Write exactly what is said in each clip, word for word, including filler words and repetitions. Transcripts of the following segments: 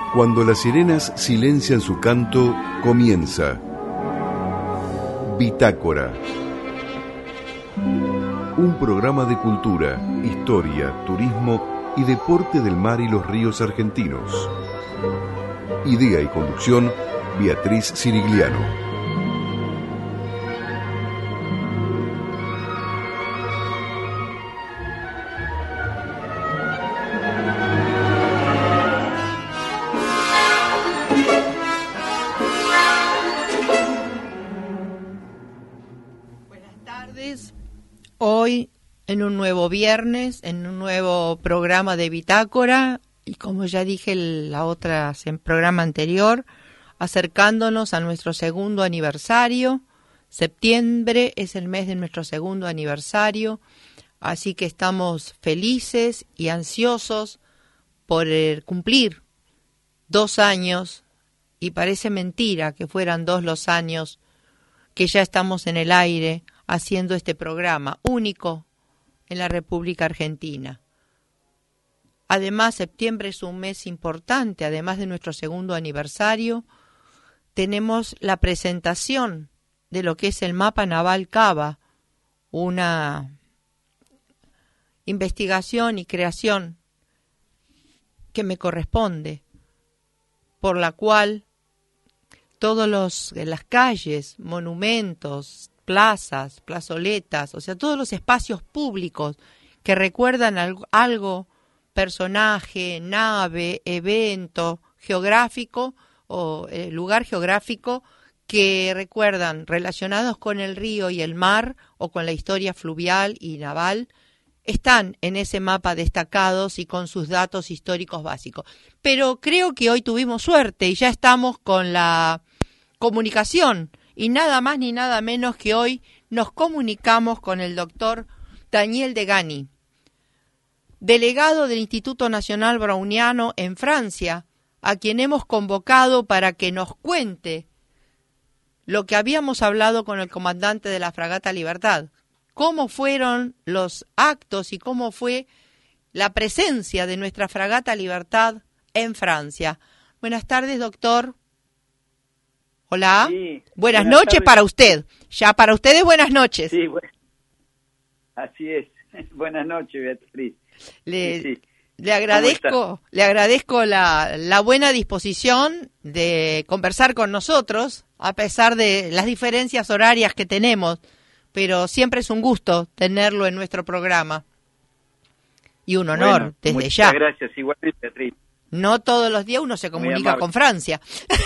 Cuando las sirenas silencian su canto, comienza Bitácora. Un programa de cultura, historia, turismo y deporte del mar y los ríos argentinos. Idea y conducción, Beatriz Cirigliano. Hoy, en un nuevo viernes, en un nuevo programa de Bitácora, y como ya dije la otra en programa anterior, acercándonos a nuestro segundo aniversario. Septiembre es el mes de nuestro segundo aniversario, así que estamos felices y ansiosos por cumplir dos años, y parece mentira que fueran dos los años que ya estamos en el aire haciendo este programa único en la República Argentina. Además, septiembre es un mes importante, además de nuestro segundo aniversario, tenemos la presentación de lo que es el Mapa Naval Cava, una investigación y creación que me corresponde, por la cual todos los las calles, monumentos, plazas, plazoletas, o sea, todos los espacios públicos que recuerdan algo, algo, personaje, nave, evento geográfico o eh, lugar geográfico que recuerdan relacionados con el río y el mar o con la historia fluvial y naval, están en ese mapa destacados y con sus datos históricos básicos. Pero creo que hoy tuvimos suerte y ya estamos con la comunicación. Y nada más ni nada menos que hoy nos comunicamos con el doctor Daniel Degani, delegado del Instituto Nacional Browniano en Francia, a quien hemos convocado para que nos cuente lo que habíamos hablado con el comandante de la Fragata Libertad, cómo fueron los actos y cómo fue la presencia de nuestra Fragata Libertad en Francia. Buenas tardes, doctor. Hola, sí, buenas, buenas noches tardes. Para usted, ya para ustedes buenas noches. Sí, bueno, así es, buenas noches Beatriz. Le, sí, sí. le agradezco, le agradezco la, la buena disposición de conversar con nosotros, a pesar de las diferencias horarias que tenemos, pero siempre es un gusto tenerlo en nuestro programa. Y un honor, bueno, desde muchas ya. Muchas gracias, igualmente Beatriz. No todos los días uno se comunica con Francia.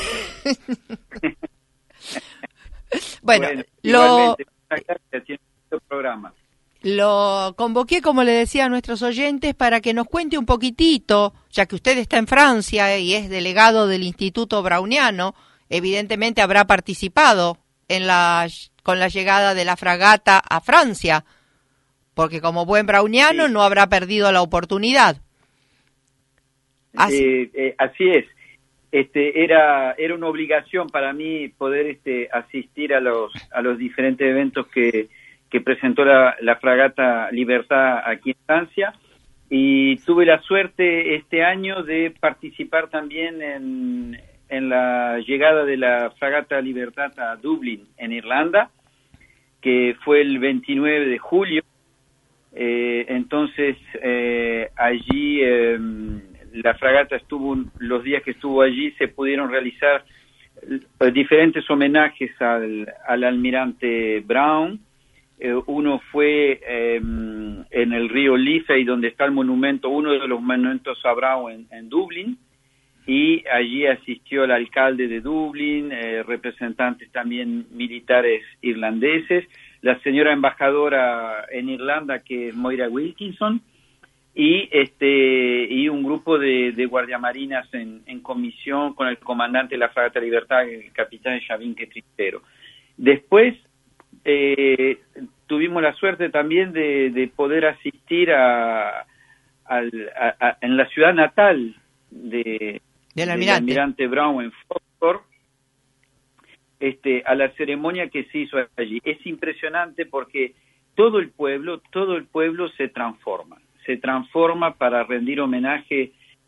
bueno, bueno, lo, gracias, programa. lo convoqué, como le decía a nuestros oyentes, para que nos cuente un poquitito, ya que usted está en Francia y es delegado del Instituto Browniano, evidentemente habrá participado en la con la llegada de la fragata a Francia, porque como buen browniano sí. No habrá perdido la oportunidad. Así, eh, eh, así es. Este era era una obligación para mí poder este asistir a los a los diferentes eventos que que presentó la, la Fragata Libertad aquí en Francia, y tuve la suerte este año de participar también en en la llegada de la Fragata Libertad a Dublín, en Irlanda, que fue el veintinueve de julio. Eh, entonces eh, allí eh, la fragata estuvo, los días que estuvo allí se pudieron realizar diferentes homenajes al, al almirante Brown. Eh, uno fue eh, en el río Liffey, donde está el monumento, uno de los monumentos a Brown en, en Dublín, y allí asistió el alcalde de Dublín, eh, representantes también militares irlandeses, la señora embajadora en Irlanda, que es Moira Wilkinson, y este y un grupo de, de guardiamarinas en, en comisión con el comandante de la Fragata Libertad, el capitán Xavier Tristero. Después eh, tuvimos la suerte también de, de poder asistir a, a, a, a en la ciudad natal de, del almirante. del almirante Brown en Foscor, este, a la ceremonia que se hizo allí. Es impresionante porque todo el pueblo, todo el pueblo se transforma, se transforma para rendir homenaje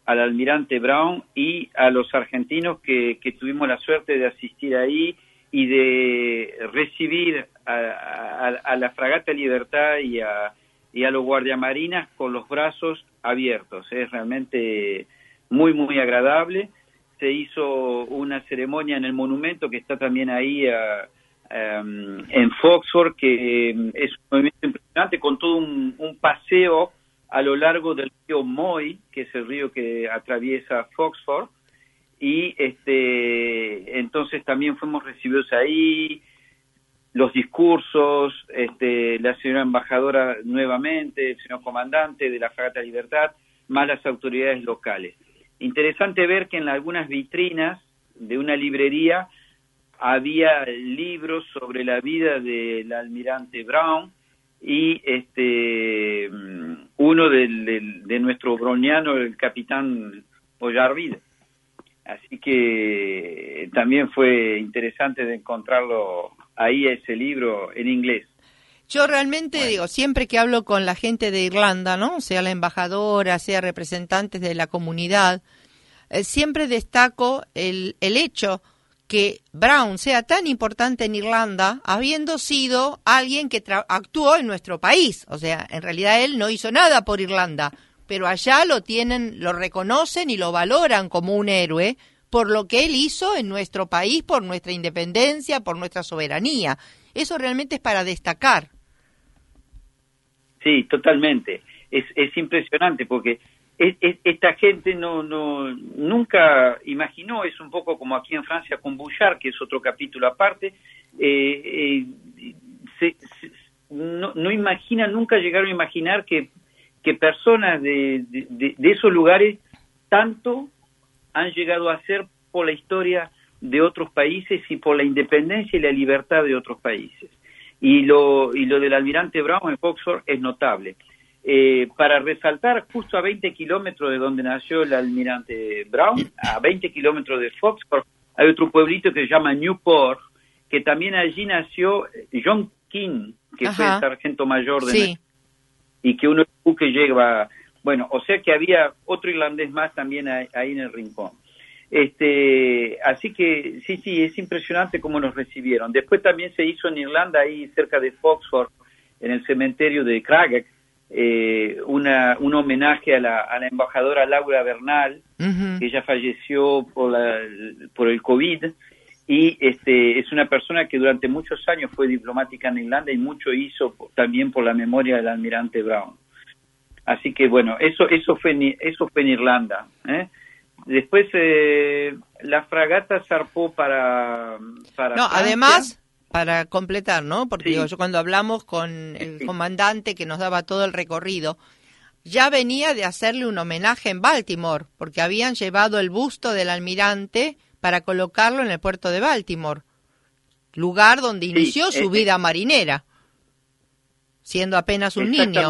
al almirante Brown y a los argentinos que, que tuvimos la suerte de asistir ahí y de recibir a, a, a la fragata Libertad y a, y a los guardiamarinas con los brazos abiertos. Es realmente muy, muy agradable. Se hizo una ceremonia en el monumento que está también ahí a, a, en Foxford, que es un movimiento impresionante, con todo un, un paseo a lo largo del río Moy, que es el río que atraviesa Foxford, y este entonces también fuimos recibidos ahí, los discursos, este, la señora embajadora nuevamente, el señor comandante de la fragata Libertad, más las autoridades locales. Interesante ver que en algunas vitrinas de una librería había libros sobre la vida del almirante Brown y este uno del, del, de nuestro browniano, el capitán Ollarvide. Así que también fue interesante de encontrarlo ahí, ese libro en inglés. Yo realmente bueno. digo, siempre que hablo con la gente de Irlanda, ¿no? Sea la embajadora, sea representantes de la comunidad, eh, siempre destaco el, el hecho que Brown sea tan importante en Irlanda, habiendo sido alguien que tra- actuó en nuestro país. O sea, en realidad él no hizo nada por Irlanda, pero allá lo tienen, lo reconocen y lo valoran como un héroe por lo que él hizo en nuestro país, por nuestra independencia, por nuestra soberanía. Eso realmente es para destacar. Sí, totalmente. Es, es impresionante porque es, es, esta gente no, no nunca imaginó, es un poco como aquí en Francia con Bouchard, que es otro capítulo aparte, eh, eh, se, se, no, no imagina, nunca llegaron a imaginar que, que personas de, de, de esos lugares tanto han llegado a hacer por la historia de otros países y por la independencia y la libertad de otros países. Y lo, y lo del almirante Brown en Foxford es notable. Eh, para resaltar, justo a veinte kilómetros de donde nació el almirante Brown, a veinte kilómetros de Foxford, hay otro pueblito que se llama Newport, que también allí nació John King, que Ajá. fue el sargento mayor de sí. y que uno que lleva, bueno, o sea que había otro irlandés más también ahí, ahí en el rincón. Este, así que sí, sí, es impresionante cómo nos recibieron. Después también se hizo en Irlanda, ahí cerca de Foxford, en el cementerio de Craigach, eh, una, un homenaje a la, a la embajadora Laura Bernal, uh-huh. que ella falleció por, la, por el COVID, y este, es una persona que durante muchos años fue diplomática en Irlanda y mucho hizo también por la memoria del almirante Brown. Así que bueno, eso, eso fue en, eso fue en Irlanda, ¿eh? Después eh, la fragata zarpó para, para No, Francia. Además, para completar, ¿no? Porque sí. digo, yo cuando hablamos con el comandante que nos daba todo el recorrido, ya venía de hacerle un homenaje en Baltimore, porque habían llevado el busto del almirante para colocarlo en el puerto de Baltimore, lugar donde inició sí, su eh, vida marinera, siendo apenas un niño.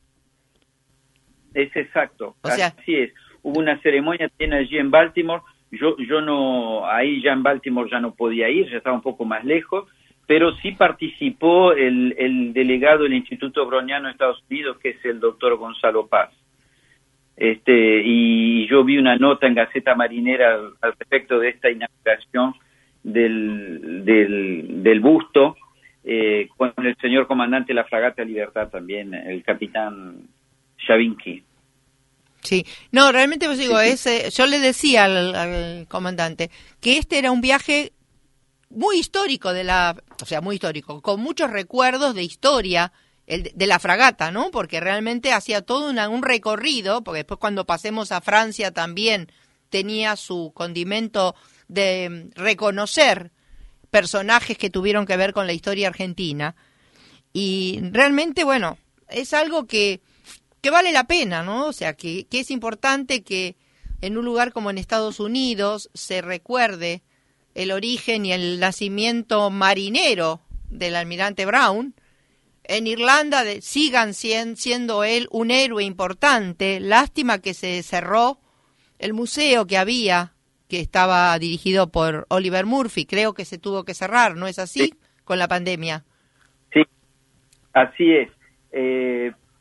Es exacto, o sea, así es. Hubo una ceremonia también allí en Baltimore. Yo yo no, ahí ya en Baltimore ya no podía ir, ya estaba un poco más lejos, pero sí participó el, el delegado del Instituto Browniano de Estados Unidos, que es el doctor Gonzalo Paz. Este, y yo vi una nota en Gaceta Marinera al, al respecto de esta inauguración del, del, del busto, eh, con el señor comandante de la fragata Libertad también, el capitán Chavinky. Sí, no, realmente os digo, ese, yo le decía al, al comandante que este era un viaje muy histórico de la, o sea, muy histórico, con muchos recuerdos de historia el, de la fragata, ¿no? Porque realmente hacía todo una, un recorrido, porque después cuando pasemos a Francia también tenía su condimento de reconocer personajes que tuvieron que ver con la historia argentina. Y realmente, bueno, es algo que que vale la pena, ¿no? O sea, que, que es importante que en un lugar como en Estados Unidos se recuerde el origen y el nacimiento marinero del almirante Brown. En Irlanda de, sigan siendo, siendo él un héroe importante. Lástima que se cerró el museo que había, que estaba dirigido por Oliver Murphy. Creo que se tuvo que cerrar, ¿no es así? Sí. Con la pandemia. Sí, así es. Eh...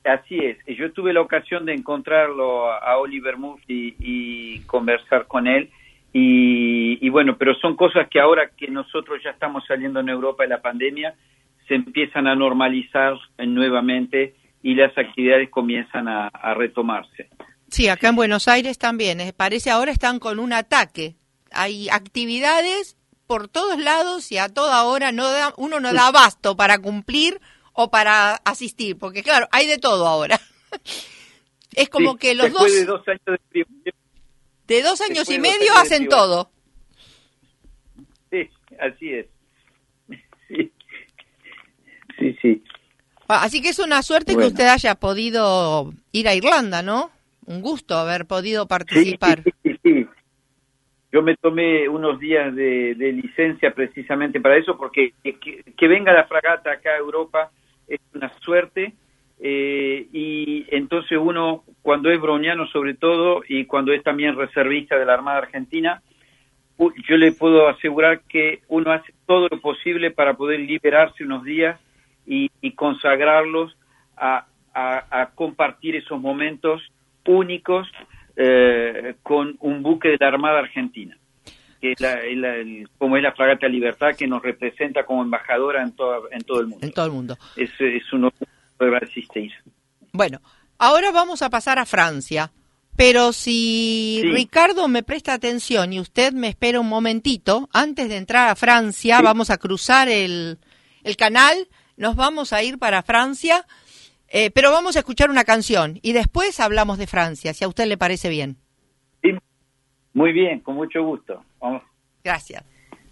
así es. Yo tuve la ocasión de encontrarlo a Oliver Murphy y conversar con él. Y, y bueno, pero son cosas que ahora que nosotros ya estamos saliendo en Europa de la pandemia, se empiezan a normalizar nuevamente y las actividades comienzan a, a retomarse. Sí, acá en Buenos Aires también. Eh, parece ahora están con un ataque. Hay actividades por todos lados y a toda hora no da, uno no da abasto para cumplir o para asistir, porque claro, hay de todo ahora. Es como sí, que los después dos... de dos años de privación, de dos años y medio hacen todo. Sí, así es. Sí, sí. sí. Así que es una suerte bueno. que usted haya podido ir a Irlanda, ¿no? Un gusto haber podido participar. Sí, sí, sí, sí. Yo me tomé unos días de, de licencia precisamente para eso, porque que, que venga la fragata acá a Europa es una suerte, eh, y entonces uno, cuando es browniano sobre todo, y cuando es también reservista de la Armada Argentina, yo le puedo asegurar que uno hace todo lo posible para poder liberarse unos días y, y consagrarlos a, a, a compartir esos momentos únicos eh, con un buque de la Armada Argentina, que es la, es la, el, como es la Fragata Libertad, que nos representa como embajadora en, toda, en todo el mundo. En todo el mundo. Es, es un honor poder asistir. Bueno, ahora vamos a pasar a Francia, pero si sí. Ricardo me presta atención y usted me espera un momentito, antes de entrar a Francia, sí. vamos a cruzar el, el canal, nos vamos a ir para Francia. Eh, pero vamos a escuchar una canción y después hablamos de Francia, si a usted le parece bien. Sí, muy bien, con mucho gusto. Vamos. Gracias.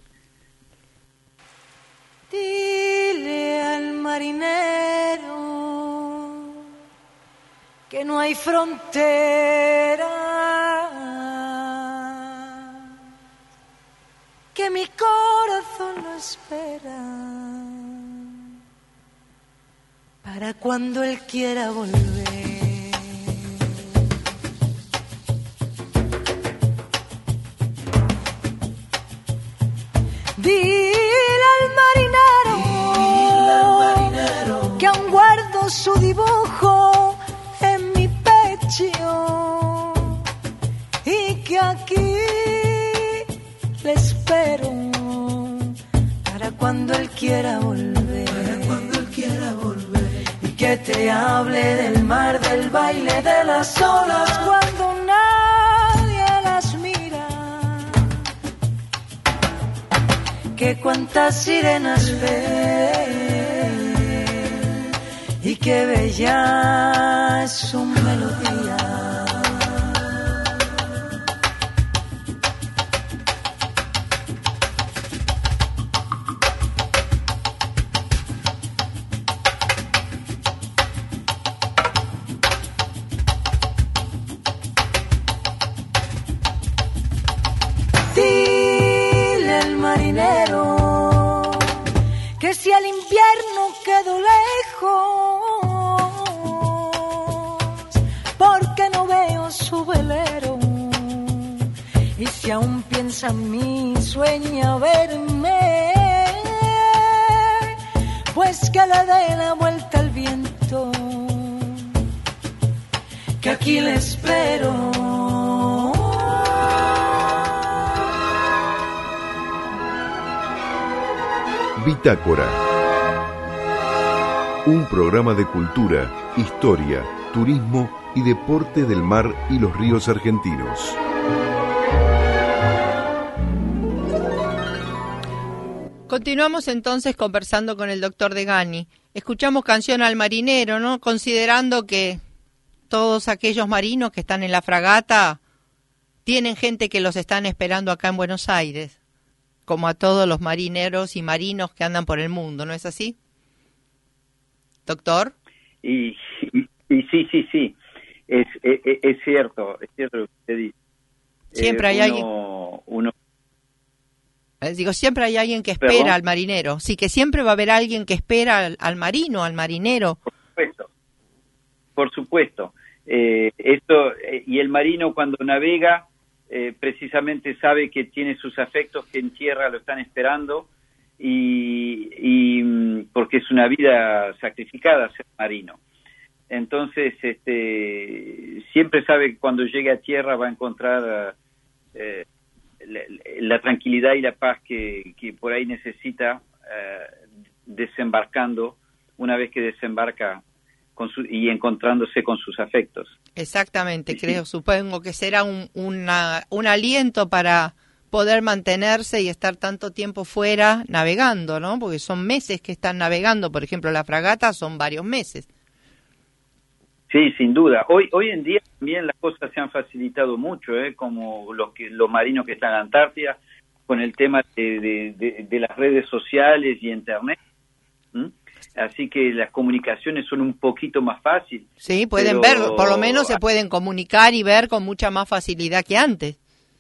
Dile al marinero que no hay frontera, que mi corazón lo espera para cuando él quiera volver. Dile al marinero, Dile al marinero que aún guardo su dibujo en mi pecho y que aquí le espero para cuando él quiera volver. Para cuando él quiera volver. Que te hable del mar, del baile de las olas cuando nadie las mira. Que cuántas sirenas ve y qué bella es su melodía. Si el invierno quedó lejos, porque no veo su velero, y si aún piensa en mí, sueña verme, pues que le dé la vuelta al viento, que aquí le espero. Bitácora. Un programa de cultura, historia, turismo y deporte del mar y los ríos argentinos. Continuamos entonces conversando con el doctor Degani. Escuchamos Canción al Marinero, ¿no? Considerando que todos aquellos marinos que están en la fragata tienen gente que los están esperando acá en Buenos Aires, como a todos los marineros y marinos que andan por el mundo, ¿no es así, doctor? Y, y, y sí, sí, sí, es, es, es cierto, es cierto lo que usted dice. Siempre eh, hay uno, alguien... Uno... Digo, siempre hay alguien que espera ¿Perdón? Al marinero. Sí, que siempre va a haber alguien que espera al, al marino, al marinero. Por supuesto, por supuesto. Eh, esto, eh, y el marino cuando navega... Eh, precisamente sabe que tiene sus afectos que en tierra lo están esperando y, y porque es una vida sacrificada ser marino. Entonces, este, siempre sabe que cuando llegue a tierra va a encontrar eh, la, la tranquilidad y la paz que, que por ahí necesita eh, desembarcando, una vez que desembarca con su, y encontrándose con sus afectos. Exactamente, Sí, creo, sí. supongo que será un, una, un aliento para poder mantenerse y estar tanto tiempo fuera navegando, ¿no? Porque son meses que están navegando, por ejemplo, la fragata son varios meses. Sí, sin duda. Hoy hoy en día también las cosas se han facilitado mucho, ¿eh? Como los que los marinos que están en la Antártida, con el tema de, de, de, de las redes sociales y internet. ¿Mm? Así que las comunicaciones son un poquito más fáciles. Sí, pueden pero... ver, por lo menos se pueden comunicar y ver con mucha más facilidad que antes.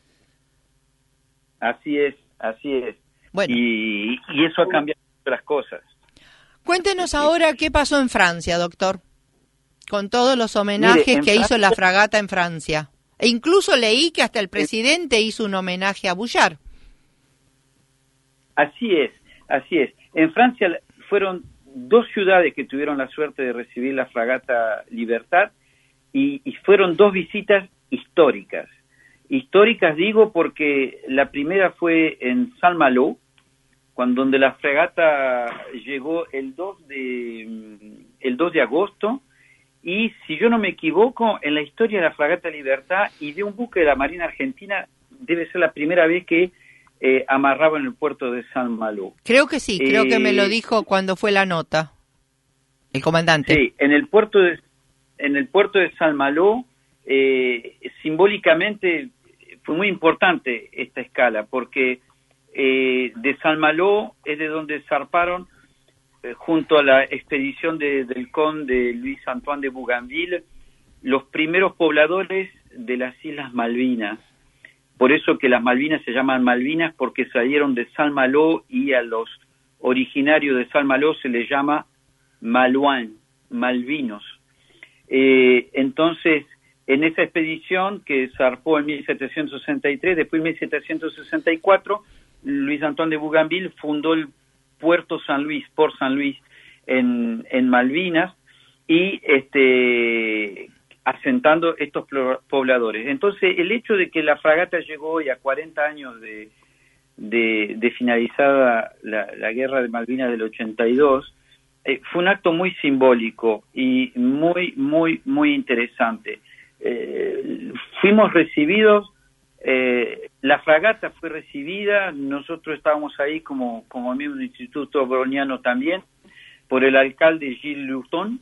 Así es, así es. Bueno. Y, y eso ha cambiado las cosas. Cuéntenos ahora qué pasó en Francia, doctor, con todos los homenajes Mire, en que Francia... hizo la fragata en Francia. E incluso leí que hasta el presidente hizo un homenaje a Boullard. Así es, así es. En Francia fueron dos ciudades que tuvieron la suerte de recibir la fragata Libertad y, y fueron dos visitas históricas. Históricas digo porque la primera fue en Saint-Malo, cuando donde la fragata llegó el dos de el dos de agosto, y si yo no me equivoco, en la historia de la fragata Libertad y de un buque de la Marina Argentina debe ser la primera vez que eh, amarraba en el puerto de Saint-Malo. Creo que sí, creo eh, que me lo dijo cuando fue la nota, el comandante. Sí, en el puerto de, en el puerto de Saint-Malo, eh, simbólicamente fue muy importante esta escala, porque eh, de Saint-Malo es de donde zarparon eh, junto a la expedición de, del conde Luis Antoine de Bougainville los primeros pobladores de las Islas Malvinas. Por eso que las Malvinas se llaman Malvinas, porque salieron de Saint-Malo y a los originarios de Saint-Malo se les llama Malouin, Malvinos. Eh, entonces, en esa expedición que zarpó en mil setecientos sesenta y tres, después en mil setecientos sesenta y cuatro, Luis Antoine de Bougainville fundó el puerto San Luis, Port San Luis, en, en Malvinas, y este asentando estos pobladores. Entonces, el hecho de que la fragata llegó hoy a cuarenta años de, de, de finalizada la, la guerra de Malvinas del ochenta y dos, eh, fue un acto muy simbólico y muy, muy, muy interesante. Eh, fuimos recibidos, eh, la fragata fue recibida, nosotros estábamos ahí como, como miembro del Instituto Browniano también, por el alcalde Gilles Louton,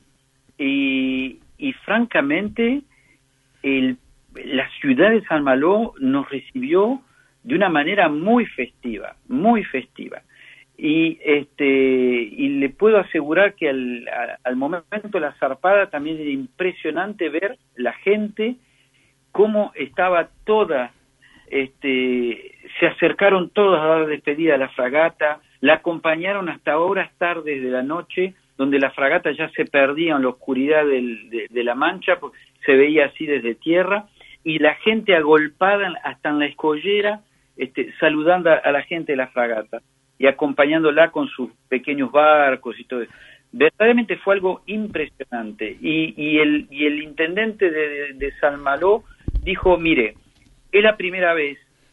y, y francamente el, la ciudad de Saint-Malo nos recibió de una manera muy festiva, muy festiva. Y este y le puedo asegurar que al, al momento de la zarpada también era impresionante ver la gente, cómo estaba toda, este se acercaron todos a dar despedida a la fragata, la acompañaron hasta horas tardes de la noche, donde la fragata ya se perdía en la oscuridad del, de, de la Mancha, porque se veía así desde tierra, y la gente agolpada hasta en la escollera, este, saludando a, a la gente de la fragata y acompañándola con sus pequeños barcos y todo eso. Verdaderamente fue algo impresionante. Y, y, el, y el intendente de, de, de Saint-Malo dijo, mire, es la primera vez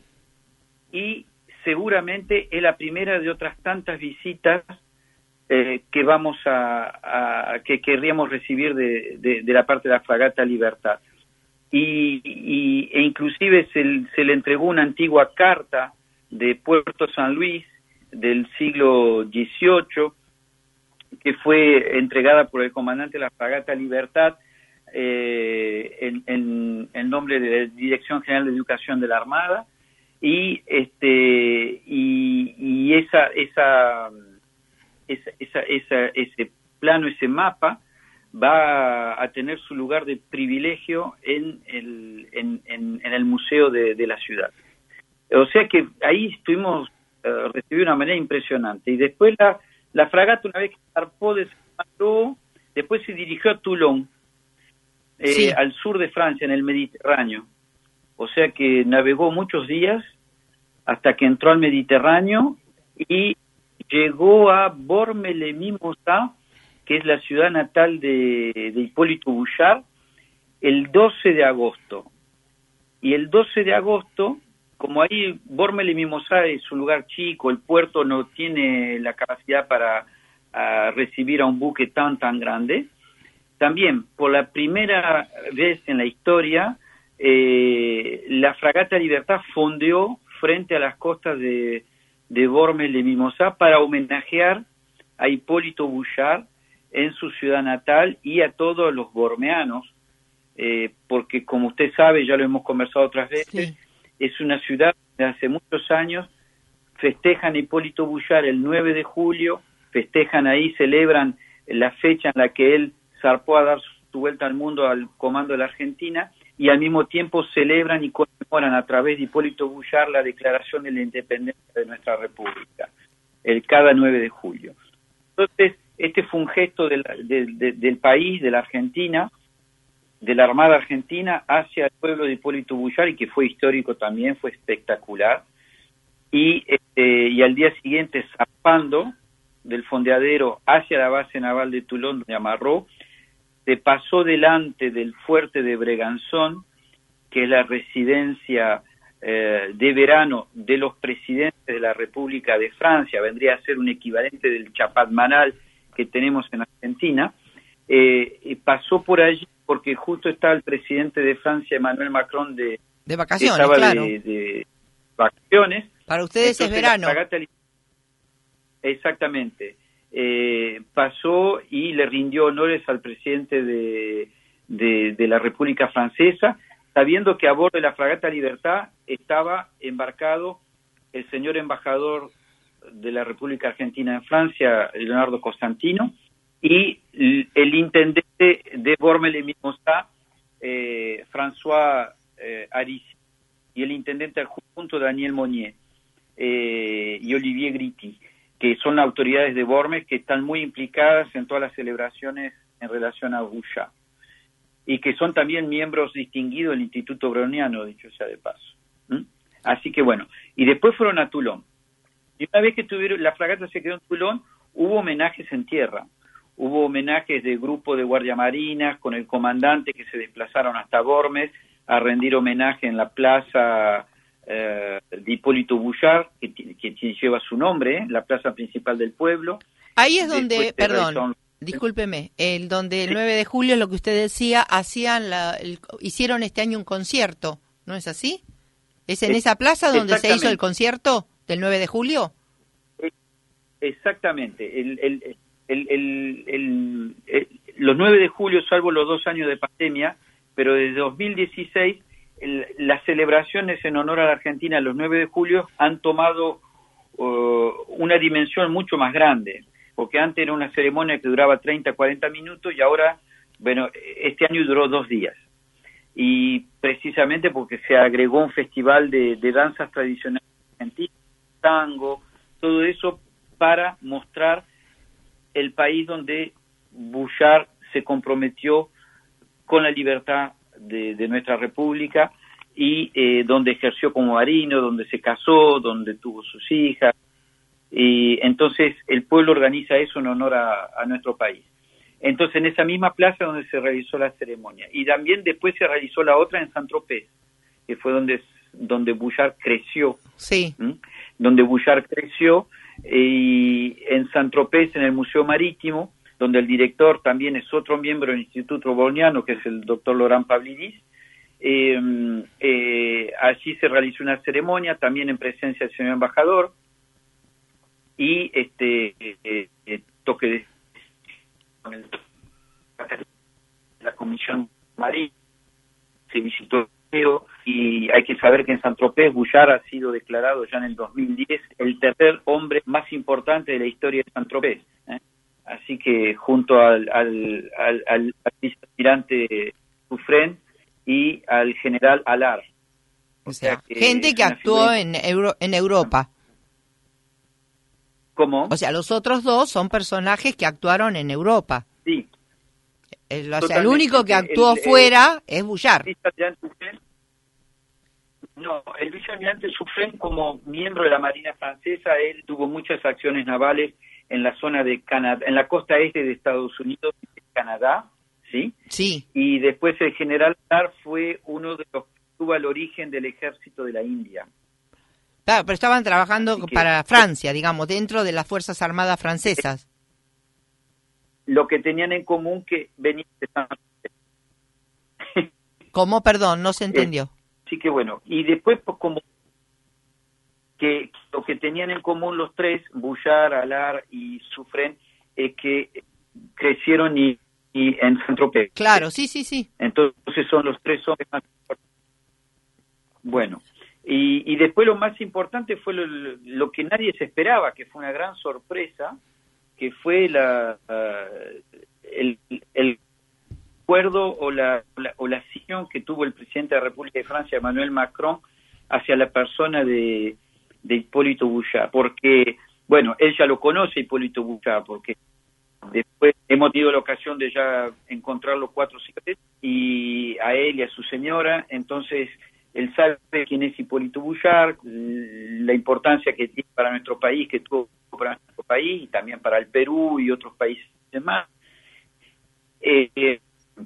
y seguramente es la primera de otras tantas visitas eh, que vamos a, a que querríamos recibir de, de, de la parte de la fragata Libertad. Y, y e inclusive se, se le entregó una antigua carta de Puerto San Luis del siglo dieciocho, que fue entregada por el comandante de la fragata Libertad eh, en, en, en nombre de la Dirección General de Educación de la Armada, y este y, y esa esa, esa esa esa ese plano, ese mapa va a tener su lugar de privilegio en el en, en, en el museo de, de la ciudad. O sea que ahí estuvimos uh, recibió de una manera impresionante. Y después la, la fragata, una vez que zarpó de Saint-Malo, después se dirigió a Toulon, eh, sí. al sur de Francia, en el Mediterráneo. O sea que navegó muchos días hasta que entró al Mediterráneo y llegó a Bormes-les-Mimosas, que es la ciudad natal de, de Hipólito Boullard, el doce de agosto. Y el doce de agosto, como ahí Vormel y Mimosá es un lugar chico, el puerto no tiene la capacidad para a recibir a un buque tan, tan grande, también por la primera vez en la historia, eh, la fragata Libertad fondeó frente a las costas de, de Vormel y Mimosá para homenajear a Hipólito Boullard en su ciudad natal y a todos los bormeanos, eh, porque como usted sabe, ya lo hemos conversado otras veces, sí. Es una ciudad que hace muchos años festejan a Hipólito Boullard el nueve de julio, festejan ahí, celebran la fecha en la que él zarpó a dar su vuelta al mundo al comando de la Argentina, y al mismo tiempo celebran y conmemoran a través de Hipólito Boullard la declaración de la independencia de nuestra República, el cada nueve de julio. Entonces, este fue un gesto del, de, de, del país, de la Argentina, de la Armada Argentina hacia el pueblo de Hipólito Boullard, y que fue histórico también, fue espectacular. Y, este, y al día siguiente, zarpando del fondeadero hacia la base naval de Toulon, donde amarró, se pasó delante del fuerte de Brégançon, que es la residencia eh, de verano de los presidentes de la República de Francia, vendría a ser un equivalente del Chapadmalal que tenemos en Argentina, eh, y pasó por allí porque justo estaba el presidente de Francia, Emmanuel Macron, de, de vacaciones, estaba claro. de, de vacaciones. Para ustedes Entonces, es verano. Fragata, exactamente. Eh, pasó y le rindió honores al presidente de, de, de la República Francesa, sabiendo que a bordo de la fragata Libertad estaba embarcado el señor embajador de la República Argentina en Francia, Leonardo Costantino, y el intendente de Vormel y Mimosá, eh, François eh, Arissi, y el intendente adjunto Daniel Monnier, eh, y Olivier Gritti, que son autoridades de Vormel que están muy implicadas en todas las celebraciones en relación a Boullard, y que son también miembros distinguidos del Instituto Browniano, dicho sea de paso. ¿Mm? Así que bueno, y después fueron a Toulon. Y una vez que tuvieron, la fragata se quedó en Toulon, hubo homenajes en tierra. Hubo homenajes de grupo de guardiamarinas con el comandante que se desplazaron hasta Vormel a rendir homenaje en la plaza eh, de Hipólito Boullard, que, que, que lleva su nombre, ¿eh? La plaza principal del pueblo. Ahí es donde, perdón, realizó... discúlpeme, el donde el sí. nueve de julio, lo que usted decía, hacían la, el, hicieron este año un concierto, ¿no es así? ¿Es en es, esa plaza donde se hizo el concierto del nueve de julio? Exactamente, el... el El, el, el, el, los nueve de julio, salvo los dos años de pandemia, pero desde dos mil dieciséis, el, las celebraciones en honor a la Argentina los nueve de julio han tomado uh, una dimensión mucho más grande, porque antes era una ceremonia que duraba treinta, cuarenta minutos, y ahora, bueno, este año duró dos días. Y precisamente porque se agregó un festival de, de danzas tradicionales argentinas, tango, todo eso para mostrar el país donde Boullard se comprometió con la libertad de, de nuestra república, y eh, donde ejerció como marino, donde se casó, donde tuvo sus hijas, y entonces el pueblo organiza eso en honor a, a nuestro país. Entonces en esa misma plaza donde se realizó la ceremonia, y también después se realizó la otra en Saint-Tropez, que fue donde, donde Boullard creció. Sí. ¿Mm? Donde Boullard creció, y en Saint-Tropez, en el Museo Marítimo, donde el director también es otro miembro del Instituto Browniano, que es el doctor Laurent Pavlidis. Eh, eh, allí se realizó una ceremonia, también en presencia del señor embajador, y este eh, eh, toque de con el, la Comisión Marítima, se visitó, y hay que saber que en Saint-Tropez Boullard ha sido declarado ya en el dos mil diez el tercer hombre más importante de la historia de Saint-Tropez, ¿eh? Así que junto al, al, al, al vicealmirante Suffren y al general Allard. O sea, que gente que actuó en, Euro, en Europa. ¿Cómo? O sea, los otros dos son personajes que actuaron en Europa. Sí. El, o sea, el único que actuó el, fuera el, es Boullard. No, el vicealmirante Suffren, como miembro de la Marina Francesa, él tuvo muchas acciones navales en la zona de Canadá, en la costa este de Estados Unidos y Canadá, ¿sí? Sí. Y después el general Dar fue uno de los que tuvo el origen del ejército de la India. Claro, pero estaban trabajando que, para Francia, digamos, dentro de las Fuerzas Armadas francesas. Lo que tenían en común que venían de San ¿Cómo? Perdón, no se entendió. Eh, sí que bueno. Y después, pues, como que lo que tenían en común los tres, Bouchard, Allard y Suffren, es que crecieron y, y en Saint-Tropez. Claro, sí, sí, sí. Entonces son los tres hombres más importantes. Bueno, y, y después lo más importante fue lo, lo que nadie se esperaba, que fue una gran sorpresa, que fue la uh, el, el acuerdo o la, la, o la acción que tuvo el presidente de la República de Francia, Emmanuel Macron, hacia la persona de, de Hipólito Bouchard, porque, bueno, él ya lo conoce, Hipólito Bouchard, porque después hemos tenido la ocasión de ya encontrarlo cuatro o cinco veces, y a él y a su señora, entonces él sabe quién es Hipólito Bouchard, la importancia que tiene para nuestro país, que tuvo para nuestro país, y también para el Perú y otros países más. Eh, eh,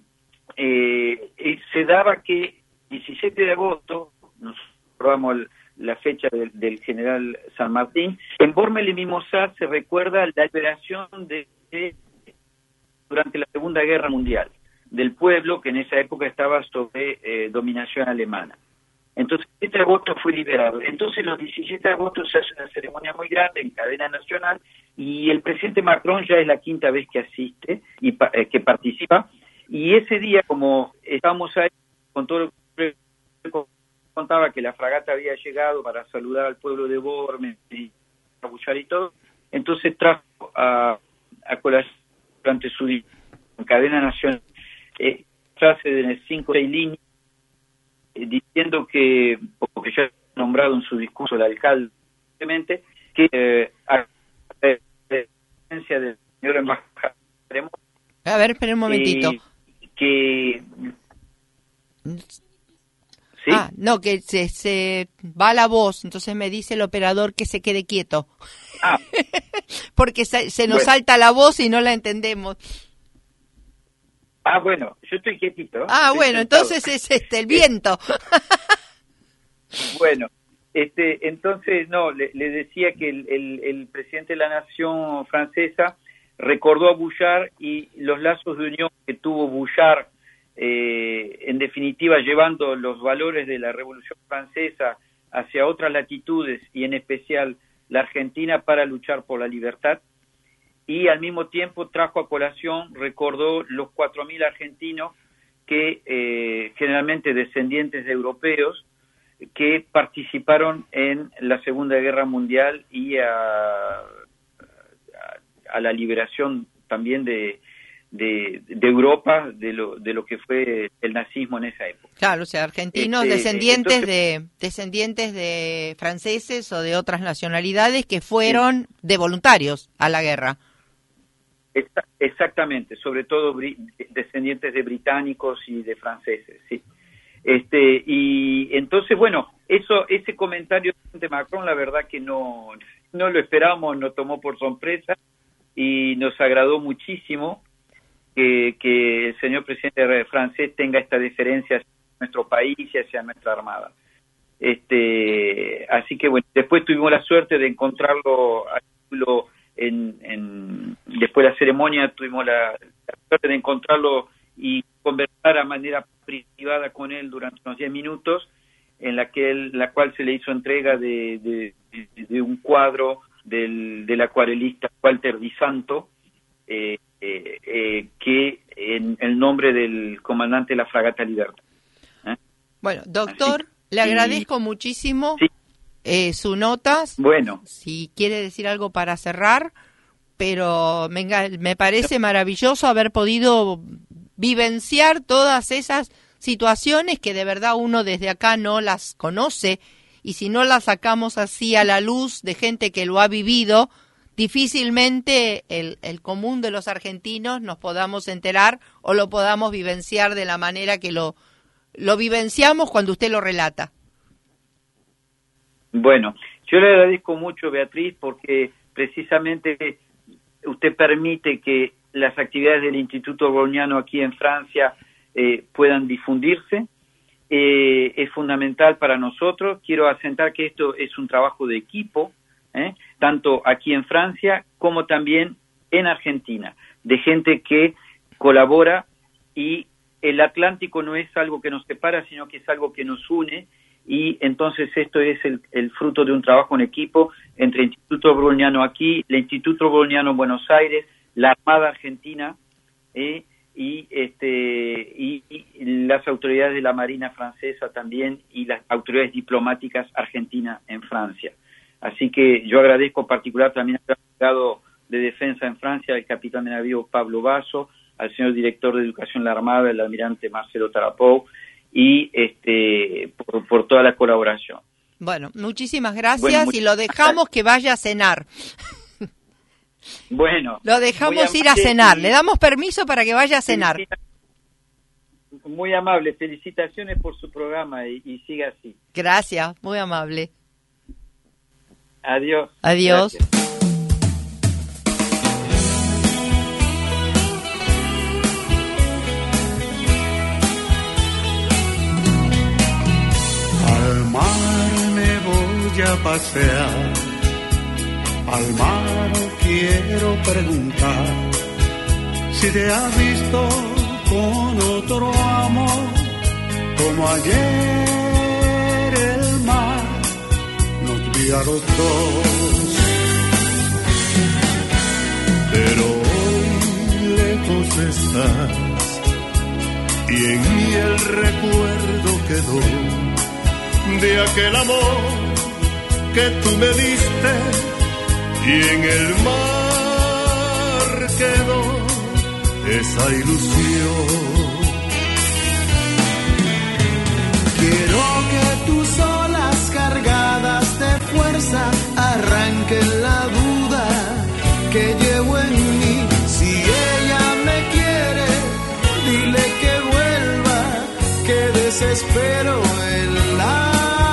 eh, se daba que diecisiete de agosto, nos probamos la fecha del, del general San Martín, en Bormes-les-Mimosas se recuerda la liberación de, de durante la Segunda Guerra Mundial del pueblo que en esa época estaba sobre eh, dominación alemana. Entonces, este agosto fue liberado. Entonces, los diecisiete de agosto se hace una ceremonia muy grande en cadena nacional y el presidente Macron ya es la quinta vez que asiste y eh, que participa. Y ese día, como estábamos ahí con todo lo que contaba que la fragata había llegado para saludar al pueblo de Bormes y a Bouchard y todo, entonces trajo a, a colación durante su en cadena nacional eh, frase de cinco o seis líneas eh, diciendo que, porque ya ha nombrado en su discurso el alcalde, que eh, a la presencia del señor embajador, a ver, espera un momentito. Eh, que ¿sí? Ah, no, que se, se va la voz, entonces me dice el operador que se quede quieto. Ah. Porque se, se nos bueno. salta la voz y no la entendemos. Ah, bueno, yo estoy quietito. Ah, estoy bueno, sentado. entonces es este el viento. Bueno, este, entonces, no, le, le decía que el, el, el presidente de la nación francesa recordó a Bouchard y los lazos de unión que tuvo Bouchard, eh, en definitiva llevando los valores de la Revolución Francesa hacia otras latitudes y en especial la Argentina para luchar por la libertad, y al mismo tiempo trajo a colación, recordó los cuatro mil argentinos que eh, generalmente descendientes de europeos que participaron en la Segunda Guerra Mundial y a a la liberación también de, de, de Europa, de lo, de lo que fue el nazismo en esa época. Claro, o sea, argentinos, este, descendientes entonces, de descendientes de franceses o de otras nacionalidades que fueron sí. de voluntarios a la guerra. Exa- exactamente, sobre todo bri- descendientes de británicos y de franceses, sí. Este, y entonces, bueno, eso ese comentario de Macron, la verdad que no, no lo esperábamos, nos tomó por sorpresa, y nos agradó muchísimo que, que el señor presidente francés tenga esta deferencia hacia nuestro país y hacia nuestra armada. Este, así que bueno, después tuvimos la suerte de encontrarlo en, en después de la ceremonia tuvimos la, la suerte de encontrarlo y conversar a manera privada con él durante unos diez minutos, en la que él, la cual se le hizo entrega de, de, de, de un cuadro del, del acuarelista Walter Di Santo, eh, eh, eh, que en el nombre del comandante de la fragata Libertad. ¿Eh? Bueno, doctor, Así, le agradezco y, muchísimo sí. eh, su notas. Bueno. Si quiere decir algo para cerrar, pero me, me parece maravilloso haber podido vivenciar todas esas situaciones que de verdad uno desde acá no las conoce. Y si no la sacamos así a la luz de gente que lo ha vivido, difícilmente el, el común de los argentinos nos podamos enterar o lo podamos vivenciar de la manera que lo, lo vivenciamos cuando usted lo relata. Bueno, yo le agradezco mucho, Beatriz, porque precisamente usted permite que las actividades del Instituto Browniano aquí en Francia eh, puedan difundirse. Eh, es fundamental para nosotros. Quiero asentar que esto es un trabajo de equipo, ¿eh? tanto aquí en Francia como también en Argentina, de gente que colabora, y el Atlántico no es algo que nos separa, sino que es algo que nos une, y entonces esto es el, el fruto de un trabajo en equipo entre el Instituto Browniano aquí, el Instituto Browniano en Buenos Aires, la Armada Argentina, eh, y este y, y las autoridades de la Marina francesa también, y las autoridades diplomáticas argentinas en Francia. Así que yo agradezco en particular también al delegado de Defensa en Francia, el capitán de navío Pablo Basso, al señor director de Educación de la Armada, el almirante Marcelo Tarapou, y este por, por toda la colaboración. Bueno, muchísimas gracias, bueno, muchas... y lo dejamos que vaya a cenar. Bueno, lo dejamos ir a cenar, y... le damos permiso para que vaya a cenar. Muy amable, felicitaciones por su programa y, y siga así. Gracias, muy amable. Adiós. Adiós. Gracias. Al mar me voy a pasear, al mar quiero preguntar si te has visto con otro amor, como ayer el mar nos vio a los dos. Pero hoy lejos estás y en mí el recuerdo quedó de aquel amor que tú me diste, y en el mar quedó esa ilusión. Quiero que tus olas cargadas de fuerza arranquen la duda que llevo en mí. Si ella me quiere, dile que vuelva, que desespero en la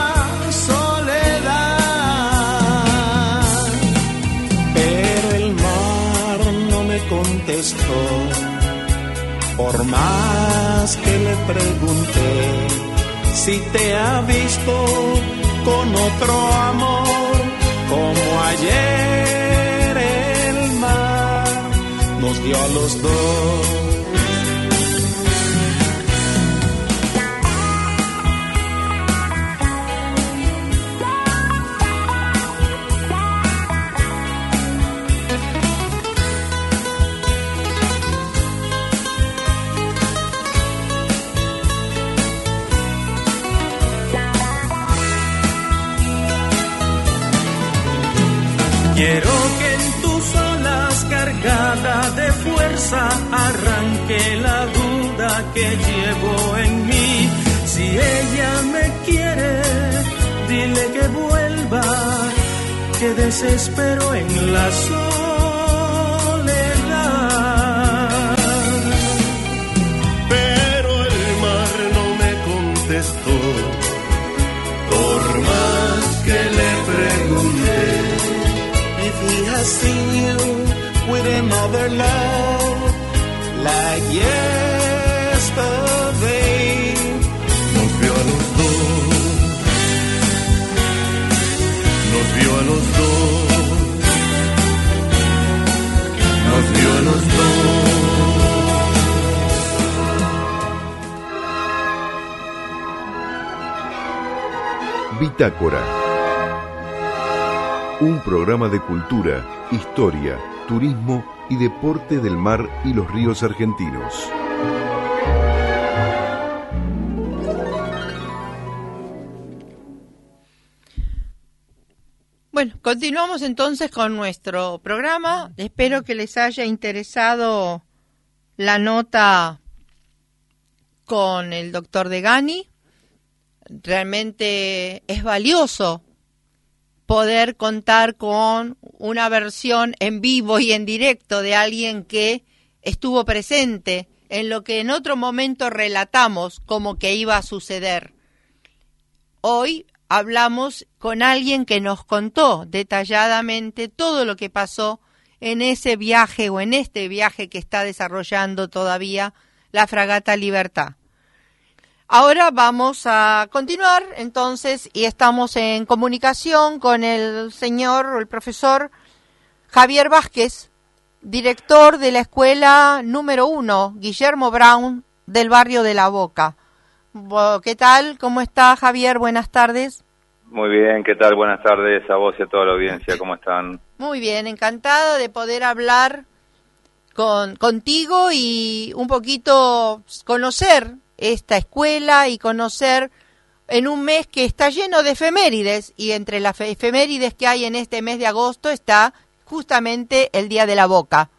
contestó, por más que le pregunté si te ha visto con otro amor, como ayer el mar nos dio a los dos. Quiero que en tus olas cargada de fuerza arranque la duda que llevo en mí. Si ella me quiere, dile que vuelva, que desespero en la soledad. Pero el mar no me contestó, por más que le pregunté. He has seen you with another love like yesterday. Nos vio a los dos, nos vio a los dos, nos vio a los dos. Bitácora. Un programa de cultura, historia, turismo y deporte del mar y los ríos argentinos. Bueno, continuamos entonces con nuestro programa. Espero que les haya interesado la nota con el doctor Degani. Realmente es valioso poder contar con una versión en vivo y en directo de alguien que estuvo presente en lo que en otro momento relatamos como que iba a suceder. Hoy hablamos con alguien que nos contó detalladamente todo lo que pasó en ese viaje o en este viaje que está desarrollando todavía la fragata Libertad. Ahora vamos a continuar entonces y estamos en comunicación con el señor o el profesor Javier Vázquez, director de la escuela número uno, Guillermo Brown, del barrio de La Boca. ¿Qué tal? ¿Cómo está, Javier? Buenas tardes. Muy bien, ¿qué tal? Buenas tardes a vos y a toda la audiencia, ¿cómo están? Muy bien, encantada de poder hablar con contigo y un poquito conocer esta escuela y conocer en un mes que está lleno de efemérides, y entre las efemérides que hay en este mes de agosto está justamente el Día de la Boca.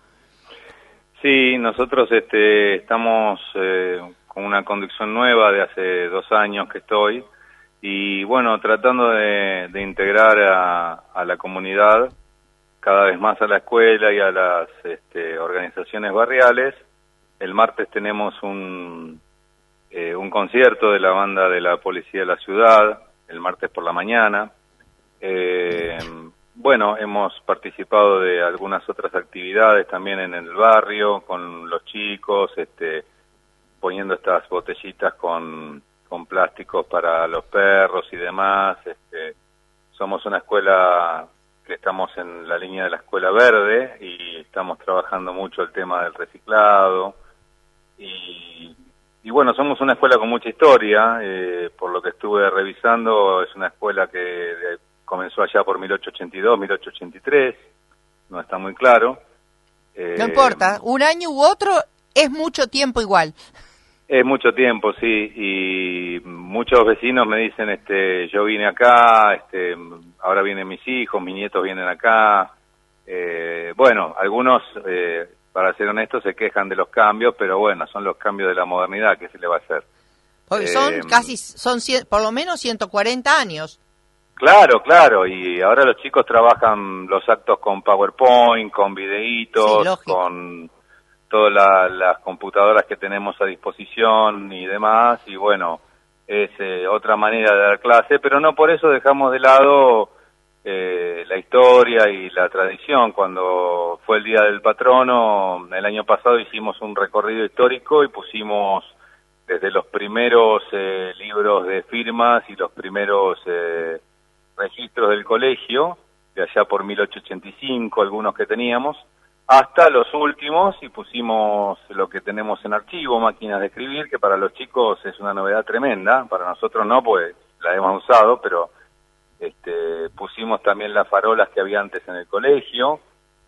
Sí, nosotros este, estamos eh, con una conducción nueva de hace dos años que estoy, y bueno, tratando de, de integrar a, a la comunidad cada vez más a la escuela y a las este, organizaciones barriales. El martes tenemos un, eh, un concierto de la banda de la Policía de la Ciudad, el martes por la mañana. Eh, bueno, hemos participado de algunas otras actividades también en el barrio, con los chicos, este, poniendo estas botellitas con, con plásticos para los perros y demás. Este, somos una escuela que estamos en la línea de la escuela verde y estamos trabajando mucho el tema del reciclado y, y bueno, somos una escuela con mucha historia, eh, por lo que estuve revisando. Es una escuela que de, comenzó allá por mil ochocientos ochenta y dos, mil ochocientos ochenta y tres, no está muy claro. Eh, no importa, un año u otro es mucho tiempo igual. Es mucho tiempo, sí, y muchos vecinos me dicen, este, yo vine acá, este, ahora vienen mis hijos, mis nietos vienen acá. Eh, bueno, algunos, eh, para ser honestos, se quejan de los cambios, pero bueno, son los cambios de la modernidad, ¿qué se le va a hacer? Porque son eh, casi, son cien, por lo menos ciento cuarenta años. Claro, claro, y ahora los chicos trabajan los actos con PowerPoint, con videitos, sí, con todas la, las computadoras que tenemos a disposición y demás, y bueno, es eh, otra manera de dar clase, pero no por eso dejamos de lado eh, la historia y la tradición. Cuando fue el Día del Patrono, el año pasado hicimos un recorrido histórico y pusimos desde los primeros eh, libros de firmas y los primeros eh, registros del colegio, de allá por mil ochocientos ochenta y cinco, algunos que teníamos, hasta los últimos, y pusimos lo que tenemos en archivo, máquinas de escribir, que para los chicos es una novedad tremenda, para nosotros no, pues la hemos usado, pero este, pusimos también las farolas que había antes en el colegio.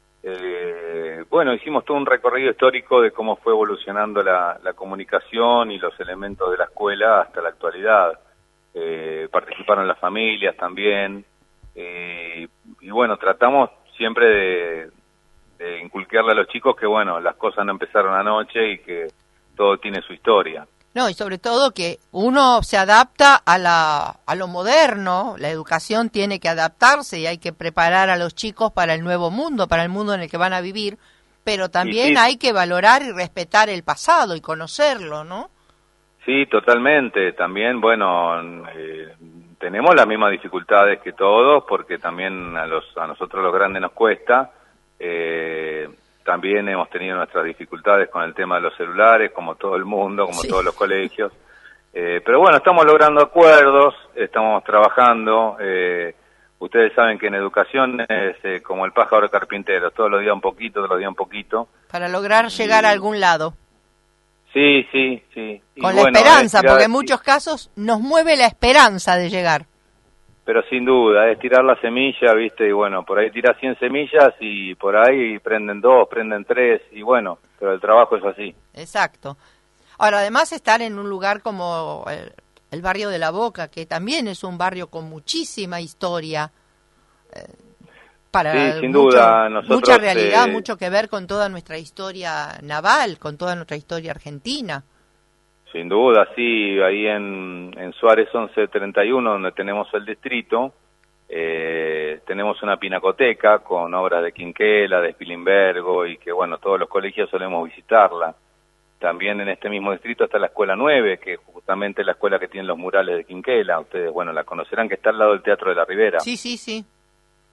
Eh, bueno, hicimos todo un recorrido histórico de cómo fue evolucionando la, la comunicación y los elementos de la escuela hasta la actualidad. Eh, participaron las familias también, eh, y bueno, tratamos siempre de de inculcarle a los chicos que, bueno, las cosas no empezaron anoche y que todo tiene su historia. No, y sobre todo que uno se adapta a la a lo moderno, la educación tiene que adaptarse y hay que preparar a los chicos para el nuevo mundo, para el mundo en el que van a vivir, pero también sí, hay que valorar y respetar el pasado y conocerlo, ¿no? Sí, totalmente. También, bueno, eh, tenemos las mismas dificultades que todos, porque también a los a nosotros los grandes nos cuesta. Eh, también hemos tenido nuestras dificultades con el tema de los celulares, como todo el mundo, como sí. todos los colegios. Eh, pero bueno, estamos logrando acuerdos, estamos trabajando. Eh, ustedes saben que en educación es eh, como el pájaro carpintero, todos los días un poquito, todos los días un poquito. Para lograr llegar y... a algún lado. Sí, sí, sí. Con y la bueno, esperanza, tirar... porque en muchos casos nos mueve la esperanza de llegar. Pero sin duda, es tirar la semilla, ¿viste? Y bueno, por ahí tiras cien semillas y por ahí prenden dos, prenden tres, y bueno, pero el trabajo es así. Exacto. Ahora, además estar en un lugar como el, el barrio de La Boca, que también es un barrio con muchísima historia, eh, para sí, sin mucho, duda, nosotros, mucha realidad, eh, mucho que ver con toda nuestra historia naval, con toda nuestra historia argentina. Sin duda, sí, ahí en, en Suárez once treinta y uno, donde tenemos el distrito, eh, tenemos una pinacoteca con obras de Quinquela, de Spilimbergo, y que bueno, todos los colegios solemos visitarla. También en este mismo distrito está la Escuela nueve, que justamente es la escuela que tiene los murales de Quinquela. Ustedes, bueno, la conocerán, que está al lado del Teatro de la Ribera. Sí, sí, sí.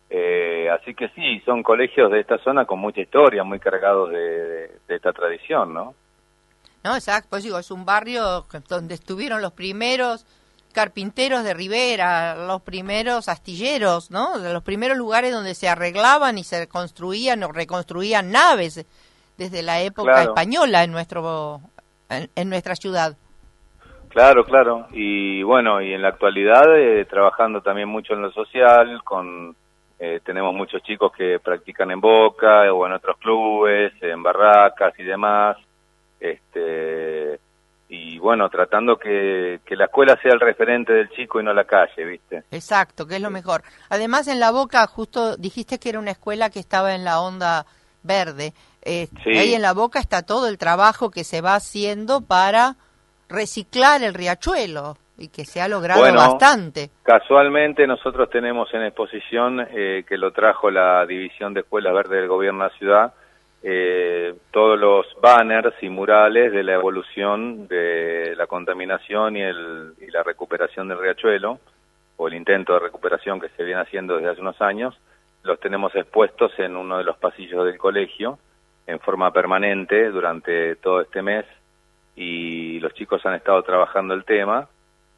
Eh, así que sí, son colegios de esta zona con mucha historia, muy cargados de, de, de esta tradición, ¿no? No, exacto, pues digo, es un barrio donde estuvieron los primeros carpinteros de Rivera, los primeros astilleros, ¿no? Los primeros lugares donde se arreglaban y se construían o reconstruían naves desde la época claro. española en nuestro en, en nuestra ciudad. Claro, claro. Y bueno, y en la actualidad eh, trabajando también mucho en lo social, con eh, tenemos muchos chicos que practican en Boca o en otros clubes, en barracas y demás. Este y bueno, tratando que, que la escuela sea el referente del chico y no la calle, ¿viste? Exacto, que es lo mejor. Además, en La Boca, justo dijiste que era una escuela que estaba en la onda verde. Eh, sí. Ahí en La Boca está todo el trabajo que se va haciendo para reciclar el riachuelo y que se ha logrado bueno, bastante. Casualmente nosotros tenemos en exposición, eh, que lo trajo la División de Escuelas Verdes del Gobierno de la Ciudad, Eh, todos los banners y murales de la evolución de la contaminación y, el, y la recuperación del riachuelo, o el intento de recuperación que se viene haciendo desde hace unos años, los tenemos expuestos en uno de los pasillos del colegio, en forma permanente durante todo este mes, y los chicos han estado trabajando el tema,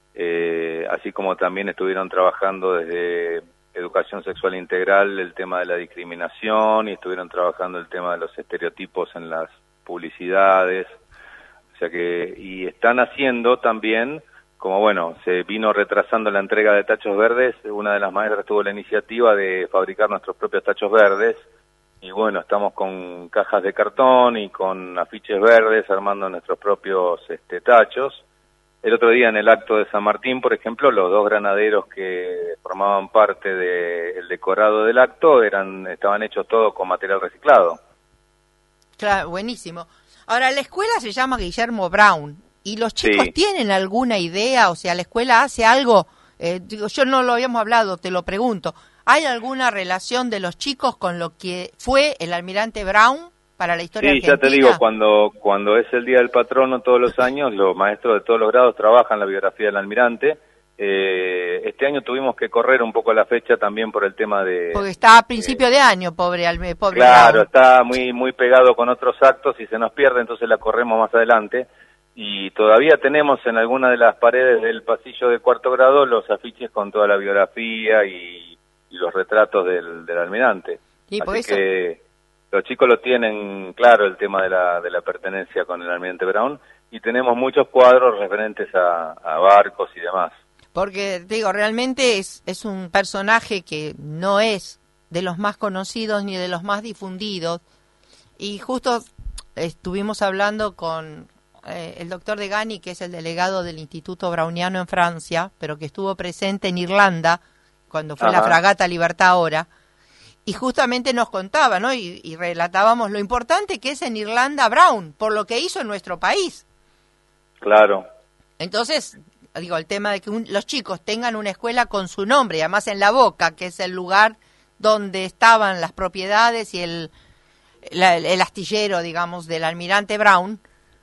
eh, así como también estuvieron trabajando desde educación sexual integral, el tema de la discriminación, y estuvieron trabajando el tema de los estereotipos en las publicidades, o sea que, y están haciendo también, como bueno, se vino retrasando la entrega de tachos verdes, una de las maestras tuvo la iniciativa de fabricar nuestros propios tachos verdes, y bueno, estamos con cajas de cartón y con afiches verdes armando nuestros propios este, tachos. El otro día en el acto de San Martín, por ejemplo, los dos granaderos que formaban parte del decorado del acto eran estaban hechos todos con material reciclado. Claro, buenísimo. Ahora, la escuela se llama Guillermo Brown, ¿y los chicos sí. tienen alguna idea? O sea, ¿la escuela hace algo? Eh, digo, yo no lo habíamos hablado, te lo pregunto. ¿Hay alguna relación de los chicos con lo que fue el almirante Brown para la historia sí, argentina? Sí, ya te digo, cuando cuando es el Día del Patrono todos los años, los maestros de todos los grados trabajan la biografía del almirante. Eh, este año tuvimos que correr un poco la fecha también por el tema de... Porque está a principio eh, de año, pobre alme, pobre Claro, Brown. Está muy muy pegado con otros actos y se nos pierde, entonces la corremos más adelante. Y todavía tenemos en alguna de las paredes del pasillo de cuarto grado los afiches con toda la biografía y, y los retratos del, del almirante. Y por Así eso... que los chicos lo tienen claro, el tema de la, de la pertenencia con el almirante Brown, y tenemos muchos cuadros referentes a, a barcos y demás. Porque, digo, realmente es, es un personaje que no es de los más conocidos ni de los más difundidos, y justo estuvimos hablando con eh, el doctor Degani, que es el delegado del Instituto Browniano en Francia, pero que estuvo presente en Irlanda cuando fue Ajá. la fragata Libertad ahora, y justamente nos contaba, ¿no? Y, y relatábamos lo importante que es en Irlanda Brown, por lo que hizo en nuestro país. Claro. Entonces, digo, el tema de que un, los chicos tengan una escuela con su nombre, y además en La Boca, que es el lugar donde estaban las propiedades y el, la, el astillero, digamos, del almirante Brown,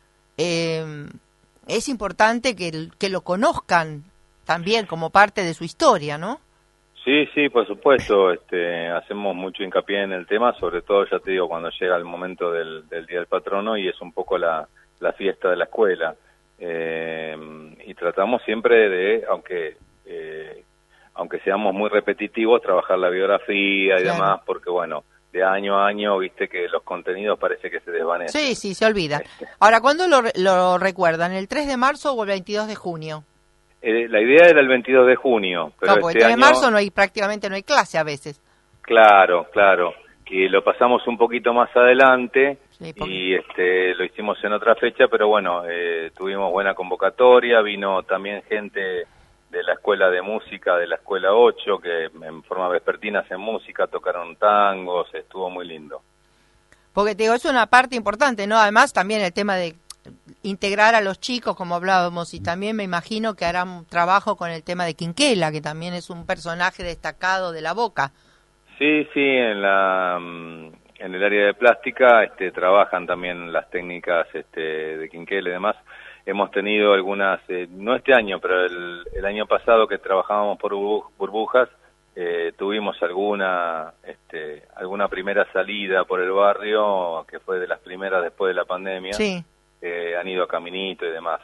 eh, es importante que, que lo conozcan también como parte de su historia, ¿no? Sí, sí, por supuesto, este, hacemos mucho hincapié en el tema, sobre todo, ya te digo, cuando llega el momento del, del Día del Patrono y es un poco la, la fiesta de la escuela. Eh, y tratamos siempre de, aunque eh, aunque seamos muy repetitivos, trabajar la biografía y claro. demás, porque bueno, de año a año, viste que los contenidos parece que se desvanecen. Sí, sí, se olvidan. Ahora, ¿cuándo lo, lo recuerdan? ¿El tres de marzo o el veintidós de junio? Eh, la idea era el veintidós de junio, pero no, porque este el tres año... de marzo no hay, prácticamente no hay clase a veces. Claro, claro, que lo pasamos un poquito más adelante sí, porque... y este lo hicimos en otra fecha, pero bueno, eh, tuvimos buena convocatoria, vino también gente de la escuela de música, de la escuela ocho, que en forma vespertina hacen música, tocaron tangos, estuvo muy lindo. Porque te digo, es una parte importante, ¿no? Además también el tema de integrar a los chicos, como hablábamos, y también me imagino que harán trabajo con el tema de Quinquela, que también es un personaje destacado de La Boca. Sí, sí, en la en el área de plástica este, trabajan también las técnicas este, de Quinquela y demás. Hemos tenido algunas, eh, no este año, pero el, el año pasado que trabajábamos por burbujas, eh, tuvimos alguna este, alguna primera salida por el barrio, que fue de las primeras después de la pandemia. Sí. Eh, han ido a Caminito y demás.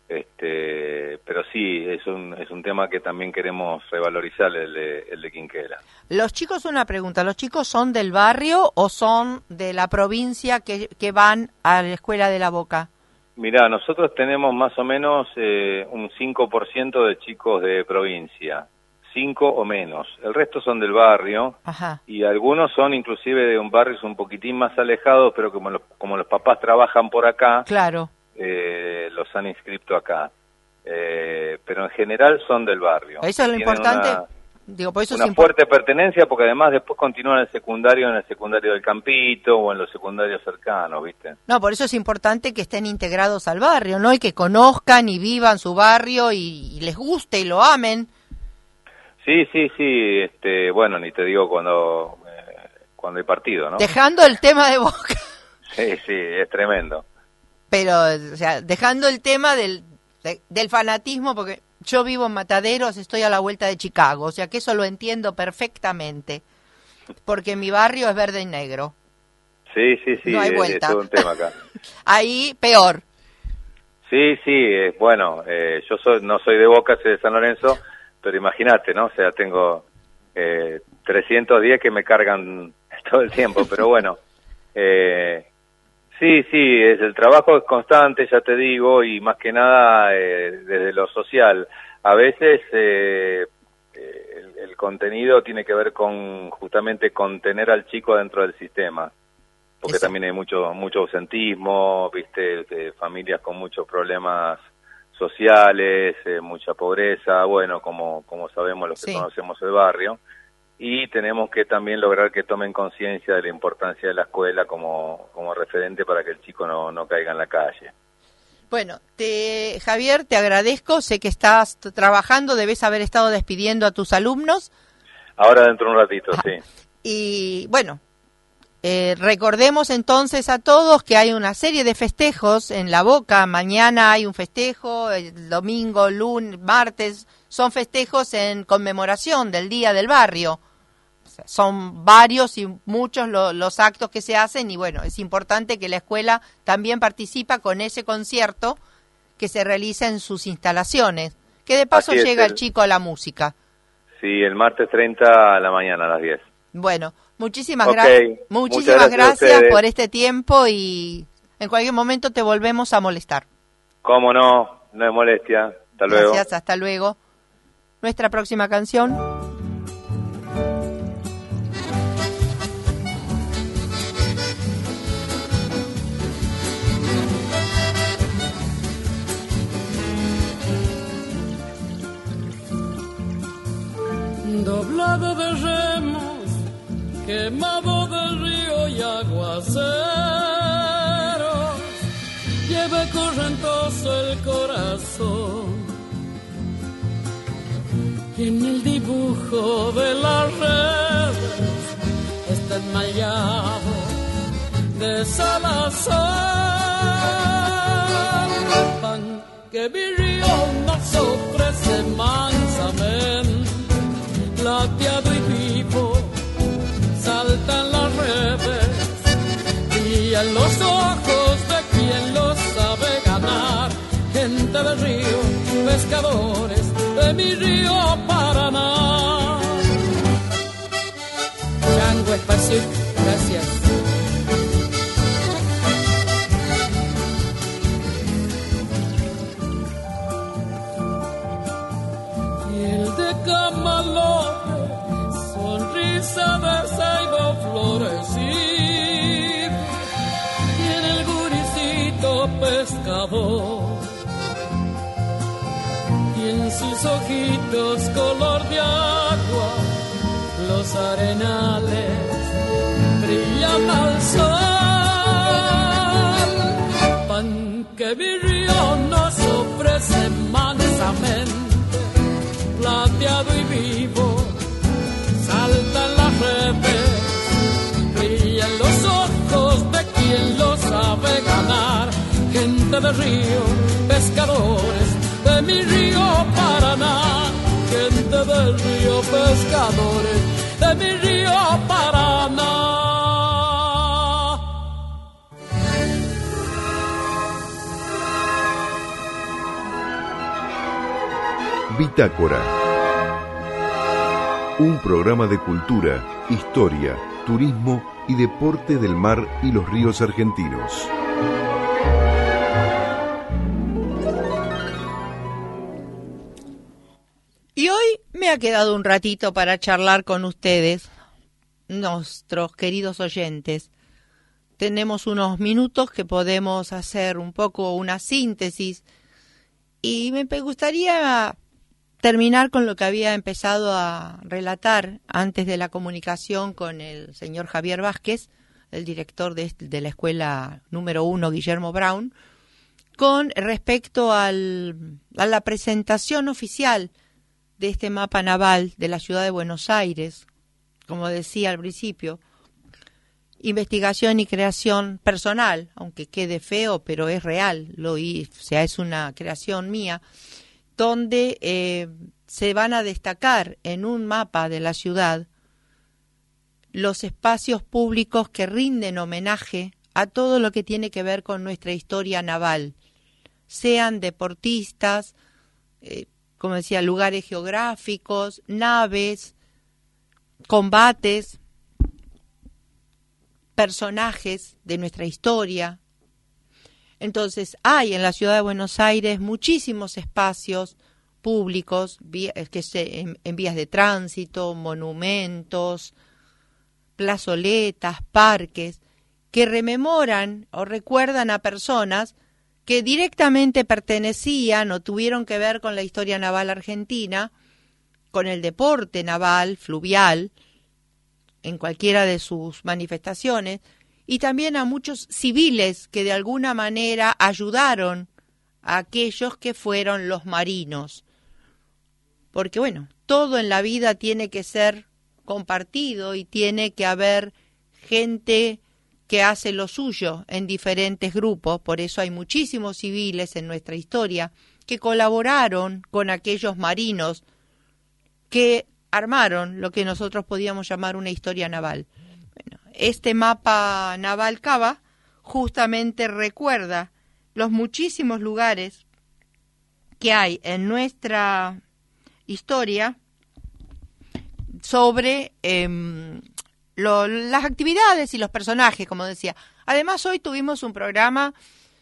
Este, pero sí, es un, es un tema que también queremos revalorizar, el de, el de Quinquela. Los chicos, una pregunta, ¿los chicos son del barrio o son de la provincia que, que van a la escuela de La Boca? Mirá, nosotros tenemos más o menos eh, un cinco por ciento de chicos de provincia, cinco o menos. El resto son del barrio. Ajá. Y algunos son inclusive de un barrio un poquitín más alejados, pero como los, como los papás trabajan por acá, claro. Eh, los han inscrito acá, eh, pero en general son del barrio. Eso es lo Tienen importante. Una, Digo, por eso una es fuerte pertenencia, porque además después continúan en el secundario, en el secundario del Campito o en los secundarios cercanos, ¿viste? No, por eso es importante que estén integrados al barrio, ¿no? Y que conozcan y vivan su barrio y, y les guste y lo amen. Sí, sí, sí. Este, bueno, ni te digo cuando eh, cuando hay partido, ¿no? Dejando el tema de Boca. Sí, sí, es tremendo. Pero, o sea, dejando el tema del, de, del fanatismo, porque yo vivo en Mataderos, estoy a la vuelta de Chicago, o sea que eso lo entiendo perfectamente, porque mi barrio es verde y negro. Sí, sí, sí, no hay es, vuelta. es todo un tema acá. Ahí, peor. Sí, sí, eh, bueno, eh, yo soy, no soy de Boca, soy de San Lorenzo, pero imagínate, ¿no? O sea, tengo eh, trescientos diez que me cargan todo el tiempo, pero bueno, eh, sí, sí, es, el trabajo es constante, ya te digo, y más que nada eh, desde lo social. A veces eh, el, el contenido tiene que ver con justamente contener al chico dentro del sistema, porque Eso. también hay mucho mucho ausentismo, viste, de familias con muchos problemas sociales, eh, mucha pobreza, bueno, como como sabemos los que sí. conocemos el barrio. Y tenemos que también lograr que tomen conciencia de la importancia de la escuela como, como referente para que el chico no, no caiga en la calle. Bueno, te, Javier, te agradezco. Sé que estás trabajando, debes haber estado despidiendo a tus alumnos. Ahora dentro de un ratito, ah, sí. Y bueno, eh, recordemos entonces a todos que hay una serie de festejos en La Boca. Mañana hay un festejo, el domingo, lunes, martes. Son festejos en conmemoración del Día del Barrio. Son varios y muchos lo, los actos que se hacen y bueno, es importante que la escuela también participa con ese concierto que se realiza en sus instalaciones, que de paso es, llega el, el chico a la música. Sí, el martes treinta a la mañana a las diez. Bueno, muchísimas, okay. gra- muchísimas gracias, gracias por este tiempo y en cualquier momento te volvemos a molestar. Cómo no, no es molestia. Hasta luego. Gracias, hasta luego. Nuestra próxima canción. Doblado de remos, quemado del río y aguaceros, lleva correntoso el corazón. Y en el dibujo de las redes está enmayado de Salazar. Pan que mi río nos ofrece mansamente, plateado y vivo, saltan las redes y en los ojos de quien lo sabe ganar, gente del río, pescadores de mi río Paraná. Chango Espacio, gracias. Y el de camalote, sonrisa de ceibo florecir, y en el guricito pescador, y en sus ojitos color de agua, los arenales brillan al sol. Pan que mi río nos ofrece mansamente, plateado y vivo, saltan las redes, brillan los ojos de quien lo sabe ganar, gente de río, pescadores de mi río Paraná, gente del río Pescadores, de mi río Paraná. Bitácora. Un programa de cultura, historia, turismo y deporte del mar y los ríos argentinos. Y hoy me ha quedado un ratito para charlar con ustedes, nuestros queridos oyentes. Tenemos unos minutos que podemos hacer un poco una síntesis y me gustaría terminar con lo que había empezado a relatar antes de la comunicación con el señor Javier Vázquez, el director de, de la escuela número uno, Guillermo Brown, con respecto al, a la presentación oficial de este mapa naval de la ciudad de Buenos Aires, como decía al principio, investigación y creación personal, aunque quede feo, pero es real, lo, o sea, es una creación mía, donde eh, se van a destacar en un mapa de la ciudad los espacios públicos que rinden homenaje a todo lo que tiene que ver con nuestra historia naval, sean deportistas, eh, como decía, lugares geográficos, naves, combates, personajes de nuestra historia. Entonces, hay en la ciudad de Buenos Aires muchísimos espacios públicos vía, que se, en, en vías de tránsito, monumentos, plazoletas, parques, que rememoran o recuerdan a personas que directamente pertenecían o tuvieron que ver con la historia naval argentina, con el deporte naval, fluvial, en cualquiera de sus manifestaciones, y también a muchos civiles que de alguna manera ayudaron a aquellos que fueron los marinos. Porque bueno, todo en la vida tiene que ser compartido y tiene que haber gente que hace lo suyo en diferentes grupos, por eso hay muchísimos civiles en nuestra historia que colaboraron con aquellos marinos que armaron lo que nosotros podíamos llamar una historia naval. Bueno, este mapa naval Cava justamente recuerda los muchísimos lugares que hay en nuestra historia sobre eh, lo, las actividades y los personajes, como decía. Además, hoy tuvimos un programa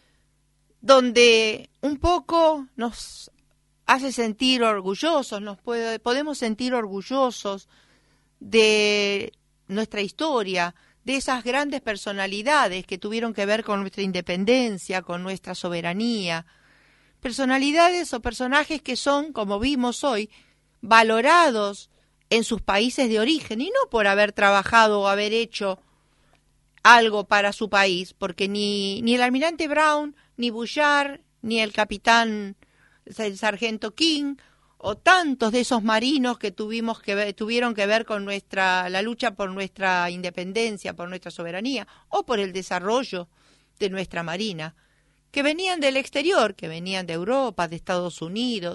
donde un poco nos hace sentir orgullosos, nos puede, podemos sentir orgullosos de nuestra historia, de esas grandes personalidades que tuvieron que ver con nuestra independencia, con nuestra soberanía. Personalidades o personajes que son, como vimos hoy, valorados en sus países de origen, y no por haber trabajado o haber hecho algo para su país, porque ni, ni el almirante Brown, ni Bouchard, ni el capitán, el sargento King, o tantos de esos marinos que tuvimos que ver, tuvieron que ver con nuestra la lucha por nuestra independencia, por nuestra soberanía, o por el desarrollo de nuestra marina, que venían del exterior, que venían de Europa, de Estados Unidos,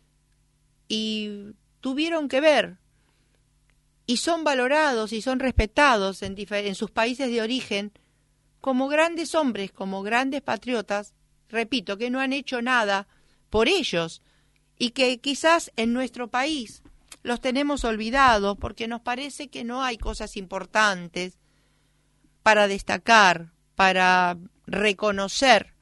y tuvieron que ver, y son valorados y son respetados en, en sus países de origen como grandes hombres, como grandes patriotas, repito, que no han hecho nada por ellos, y que quizás en nuestro país los tenemos olvidados porque nos parece que no hay cosas importantes para destacar, para reconocer.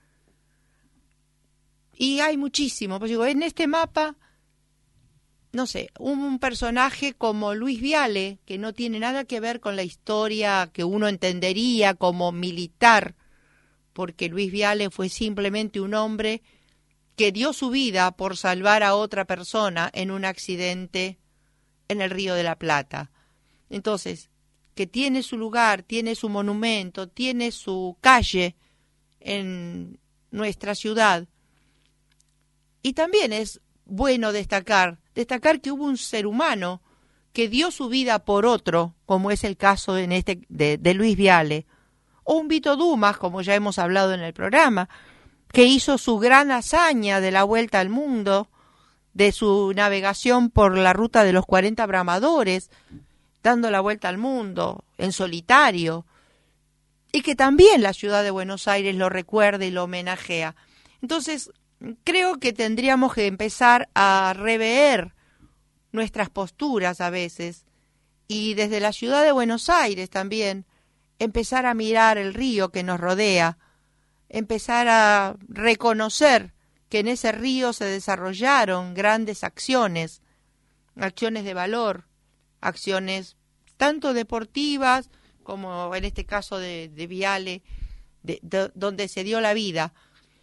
Y hay muchísimo. Pues digo, en este mapa, no sé, un personaje como Luis Viale, que no tiene nada que ver con la historia que uno entendería como militar, porque Luis Viale fue simplemente un hombre que dio su vida por salvar a otra persona en un accidente en el Río de la Plata. Entonces, que tiene su lugar, tiene su monumento, tiene su calle en nuestra ciudad. Y también es bueno destacar, destacar que hubo un ser humano que dio su vida por otro, como es el caso en este de, de Luis Viale, o un Vito Dumas, como ya hemos hablado en el programa, que hizo su gran hazaña de la vuelta al mundo de su navegación por la ruta de los cuarenta bramadores, dando la vuelta al mundo en solitario, y que también la ciudad de Buenos Aires lo recuerda y lo homenajea. Entonces, creo que tendríamos que empezar a rever nuestras posturas a veces, y desde la ciudad de Buenos Aires también empezar a mirar el río que nos rodea, empezar a reconocer que en ese río se desarrollaron grandes acciones, acciones de valor, acciones tanto deportivas como en este caso de, de Viale, de, de, donde se dio la vida.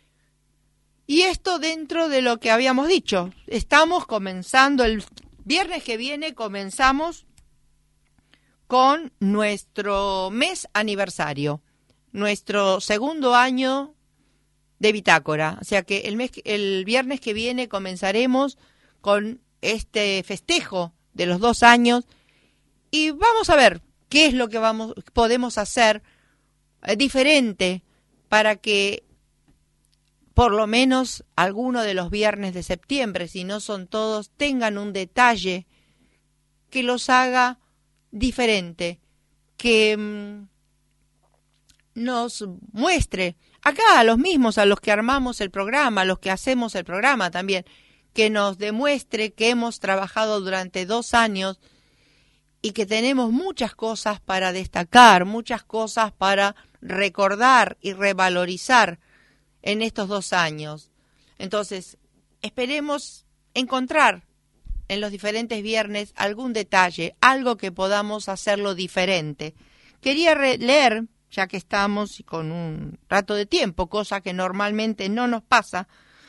Y esto dentro de lo que habíamos dicho. Estamos comenzando, el viernes que viene comenzamos con nuestro mes aniversario, nuestro segundo año de Bitácora. O sea que el, mes, el viernes que viene comenzaremos con este festejo de los dos años y vamos a ver qué es lo que vamos podemos hacer eh, diferente para que por lo menos alguno de los viernes de septiembre, si no son todos, tengan un detalle que los haga diferente, que mmm, nos muestre acá a los mismos, a los que armamos el programa, a los que hacemos el programa también, que nos demuestre que hemos trabajado durante dos años y que tenemos muchas cosas para destacar, muchas cosas para recordar y revalorizar en estos dos años. Entonces, esperemos encontrar en los diferentes viernes algún detalle, algo que podamos hacerlo diferente. Quería re- leer, ya que estamos con un rato de tiempo, cosa que normalmente no nos pasa,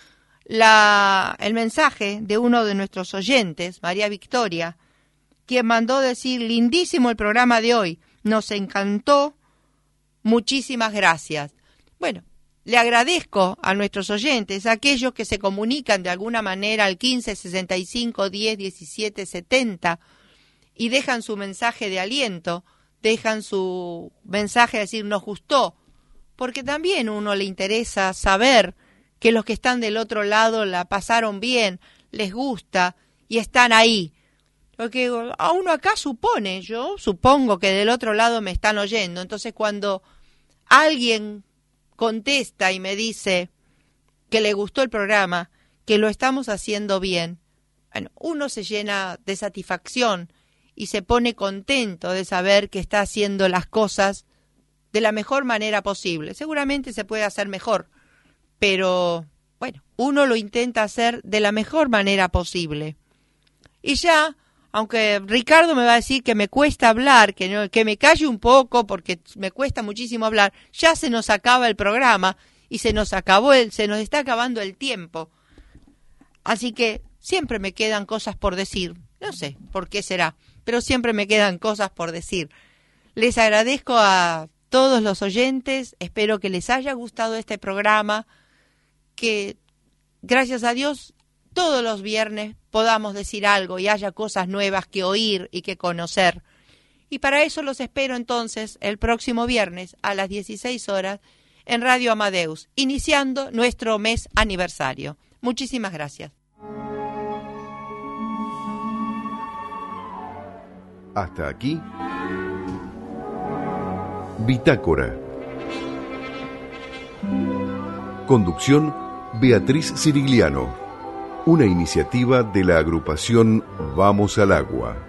la, el mensaje de uno de nuestros oyentes, María Victoria, quien mandó decir: lindísimo el programa de hoy, nos encantó, muchísimas gracias. Bueno, le agradezco a nuestros oyentes, a aquellos que se comunican de alguna manera al quince sesenta y cinco diez diecisiete setenta y dejan su mensaje de aliento, dejan su mensaje de decir nos gustó, porque también a uno le interesa saber que los que están del otro lado la pasaron bien, les gusta y están ahí. Porque a uno acá supone, yo supongo que del otro lado me están oyendo, entonces cuando alguien contesta y me dice que le gustó el programa, que lo estamos haciendo bien, bueno, uno se llena de satisfacción y se pone contento de saber que está haciendo las cosas de la mejor manera posible. Seguramente se puede hacer mejor, pero bueno, uno lo intenta hacer de la mejor manera posible. Y ya, aunque Ricardo me va a decir que me cuesta hablar, que, no, que me calle un poco porque me cuesta muchísimo hablar, ya se nos acaba el programa y se nos acabó el, se nos está acabando el tiempo. Así que siempre me quedan cosas por decir. No sé por qué será, pero siempre me quedan cosas por decir. Les agradezco a todos los oyentes, espero que les haya gustado este programa, que gracias a Dios todos los viernes podamos decir algo y haya cosas nuevas que oír y que conocer. Y para eso los espero entonces el próximo viernes a las dieciséis horas en Radio Amadeus, iniciando nuestro mes aniversario. Muchísimas gracias. Hasta aquí, Bitácora. Conducción, Beatriz Cirigliano. Una iniciativa de la agrupación Vamos al Agua.